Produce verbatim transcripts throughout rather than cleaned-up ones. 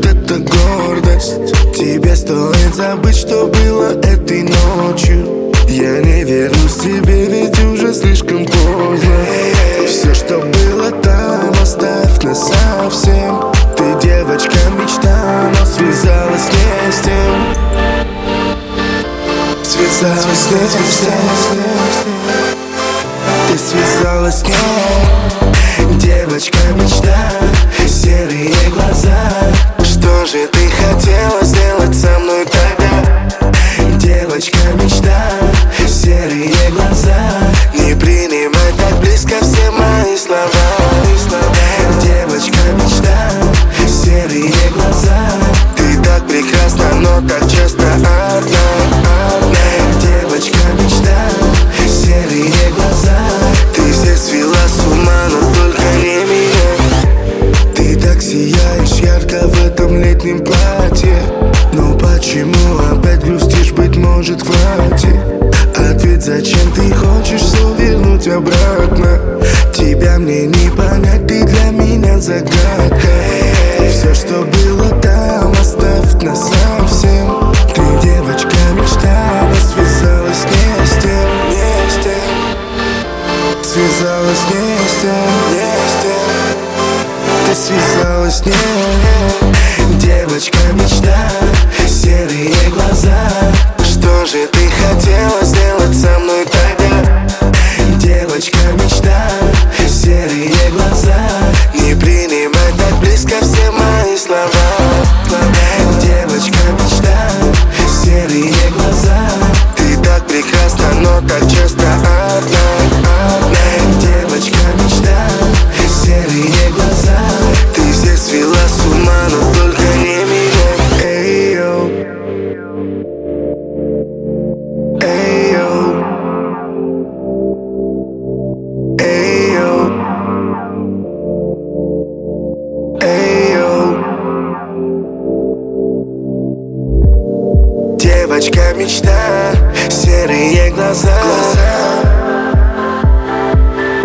вот эта гордость. Тебе стоит забыть, что было этой ночью. Я не вернусь к тебе, ведь уже слишком поздно. Все, что было там, оставь насовсем. Ты девочка мечта, но связалась не с тем. Связалась не с тем. Ты связалась с ней. Девочка мечта, серые глаза. Что же ты хотела сделать со мной тогда? Девочка мечта, серые глаза. Не принимай так близко все мои слова. Девочка мечта, серые глаза. Ты так прекрасна, но так часто одна, одна. Девочка мечта, серые глаза. Ты здесь свела с ума, но только не меня. Ты так сияешь ярко в этом летнем платье. Но почему опять грустишь, быть может хватит? Ответ, зачем ты хочешь все вернуть обратно? Тебя мне не понять, ты для меня загадка. Все, что было там, оставь насовсем. Ты девочка мечта, но связалась не с тем, не с тем. Связалась не с тем, не с тем. Ты связалась с ней. Девочка мечта, серые глаза. Что же ты хотела сделать со мной тогда? Девочка мечта, серые глаза. Не принимай так близко все мои слова. Девочка мечта, серые глаза. Ты так прекрасна, но так часто одна, одна. Девочка мечта, серые глаза. Ты здесь свела с ума, но только не меня. Эй, йоу. Эй, йоу. Эй, йоу. Эй, йоу. Девочка мечта, серые глаза.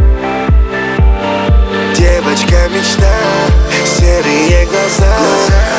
Девочка мечта, серые глаза.